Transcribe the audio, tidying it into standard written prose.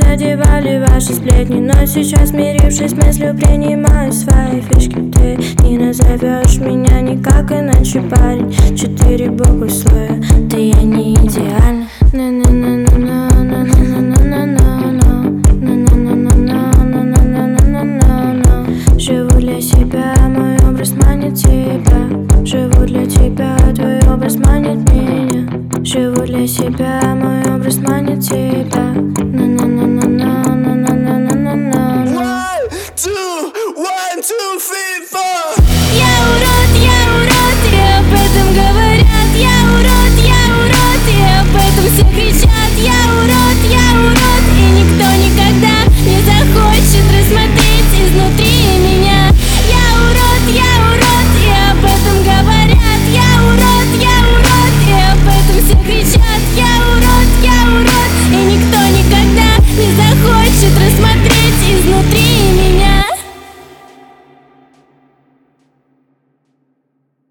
задевали ваши сплетни, но сейчас, смирившись с мыслью, принимаю свои фишки. Ты не назовешь меня никак иначе, парень. 4 буквы слоя, да я не идеальна. Живу для себя, мой образ манит тебя. Живу для тебя, твой образ манит меня. Живу для себя, мой образ манит тебя.